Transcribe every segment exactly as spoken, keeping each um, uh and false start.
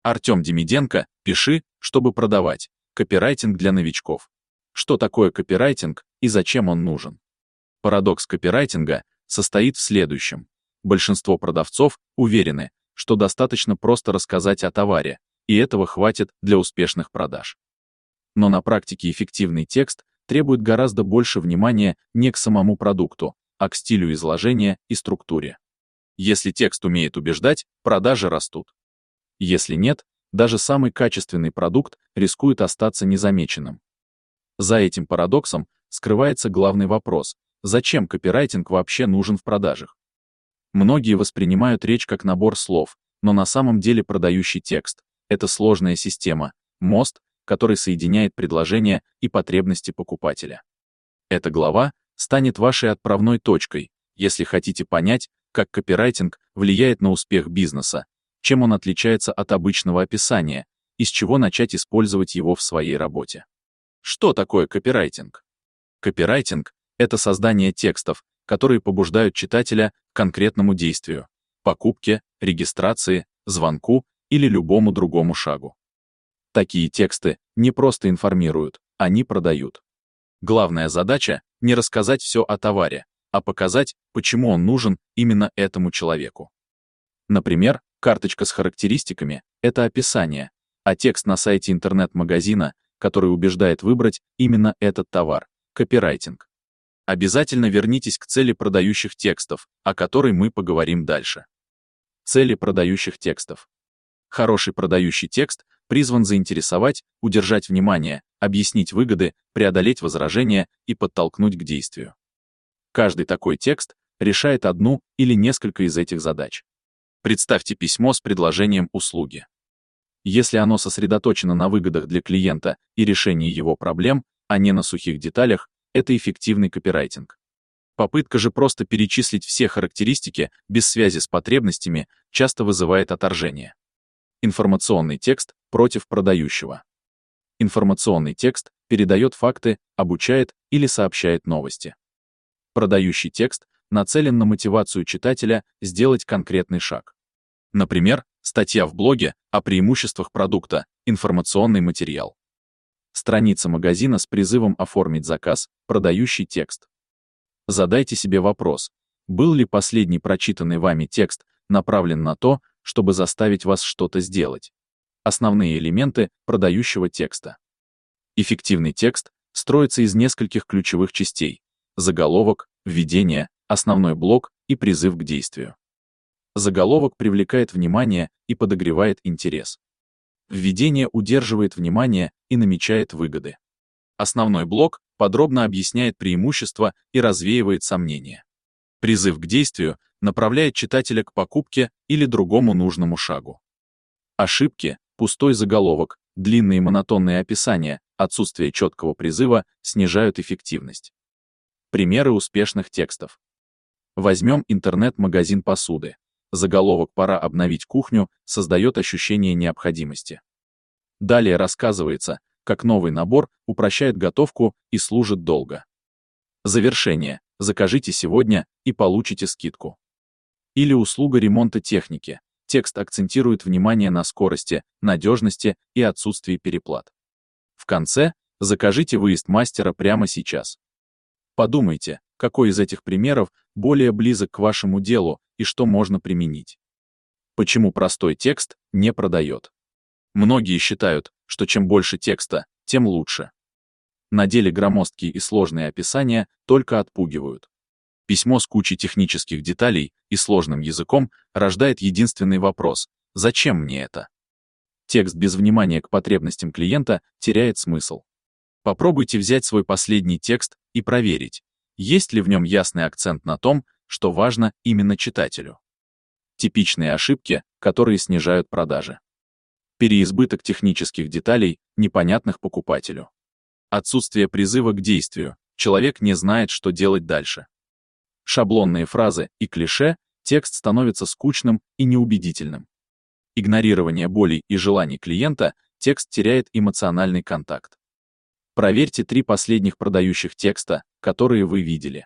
Артем Демиденко, пиши, чтобы продавать. Копирайтинг для новичков. Что такое копирайтинг и зачем он нужен? Парадокс копирайтинга состоит в следующем. Большинство продавцов уверены, что достаточно просто рассказать о товаре, и этого хватит для успешных продаж. Но на практике эффективный текст требует гораздо больше внимания не к самому продукту, а к стилю изложения и структуре. Если текст умеет убеждать, продажи растут. Если нет, даже самый качественный продукт рискует остаться незамеченным. За этим парадоксом скрывается главный вопрос: зачем копирайтинг вообще нужен в продажах? Многие воспринимают речь как набор слов, но на самом деле продающий текст — это сложная система, мост, который соединяет предложения и потребности покупателя. Эта глава станет вашей отправной точкой, если хотите понять, как копирайтинг влияет на успех бизнеса, чем он отличается от обычного описания, и с чего начать использовать его в своей работе. Что такое копирайтинг? Копирайтинг — это создание текстов, которые побуждают читателя к конкретному действию — покупке, регистрации, звонку или любому другому шагу. Такие тексты не просто информируют, они продают. Главная задача — не рассказать все о товаре, а показать, почему он нужен именно этому человеку. Например, карточка с характеристиками — это описание, а текст на сайте интернет-магазина, который убеждает выбрать именно этот товар — копирайтинг. Обязательно вернитесь к цели продающих текстов, о которой мы поговорим дальше. Цели продающих текстов. Хороший продающий текст призван заинтересовать, удержать внимание, объяснить выгоды, преодолеть возражения и подтолкнуть к действию. Каждый такой текст решает одну или несколько из этих задач. Представьте письмо с предложением услуги. Если оно сосредоточено на выгодах для клиента и решении его проблем, а не на сухих деталях, это эффективный копирайтинг. Попытка же просто перечислить все характеристики без связи с потребностями часто вызывает отторжение. Информационный текст против продающего. Информационный текст передает факты, обучает или сообщает новости. Продающий текст нацелен на мотивацию читателя сделать конкретный шаг. Например, статья в блоге о преимуществах продукта, информационный материал. Страница магазина с призывом оформить заказ, продающий текст. Задайте себе вопрос: был ли последний прочитанный вами текст направлен на то, чтобы заставить вас что-то сделать? Основные элементы продающего текста. Эффективный текст строится из нескольких ключевых частей: заголовок, введение, основной блок и призыв к действию. Заголовок привлекает внимание и подогревает интерес. Введение удерживает внимание и намечает выгоды. Основной блок подробно объясняет преимущества и развеивает сомнения. Призыв к действию направляет читателя к покупке или другому нужному шагу. Ошибки, пустой заголовок, длинные монотонные описания, отсутствие четкого призыва снижают эффективность. Примеры успешных текстов. Возьмем интернет-магазин посуды. Заголовок «Пора обновить кухню» создает ощущение необходимости. Далее рассказывается, как новый набор упрощает готовку и служит долго. Завершение. Закажите сегодня и получите скидку. Или услуга ремонта техники. Текст акцентирует внимание на скорости, надежности и отсутствии переплат. В конце закажите выезд мастера прямо сейчас. Подумайте, какой из этих примеров более близок к вашему делу и что можно применить. Почему простой текст не продает? Многие считают, что чем больше текста, тем лучше. На деле громоздкие и сложные описания только отпугивают. Письмо с кучей технических деталей и сложным языком рождает единственный вопрос: зачем мне это? Текст без внимания к потребностям клиента теряет смысл. Попробуйте взять свой последний текст и проверить, есть ли в нем ясный акцент на том, что важно именно читателю. Типичные ошибки, которые снижают продажи. Переизбыток технических деталей, непонятных покупателю. Отсутствие призыва к действию, человек не знает, что делать дальше. Шаблонные фразы и клише, текст становится скучным и неубедительным. Игнорирование болей и желаний клиента, текст теряет эмоциональный контакт. Проверьте три последних продающих текста, которые вы видели.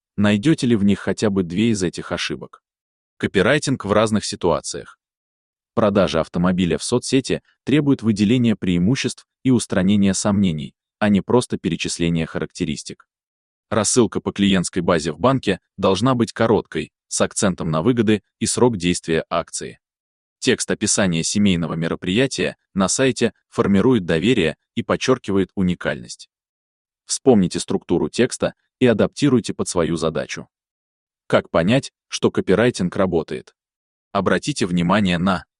Найдете ли в них хотя бы две из этих ошибок? Копирайтинг в разных ситуациях. Продажа автомобиля в соцсети требует выделения преимуществ и устранения сомнений, а не просто перечисления характеристик. Рассылка по клиентской базе в банке должна быть короткой, с акцентом на выгоды и срок действия акции. Текст описания семейного мероприятия на сайте формирует доверие и подчеркивает уникальность. Вспомните структуру текста и адаптируйте под свою задачу. Как понять, что копирайтинг работает? Обратите внимание на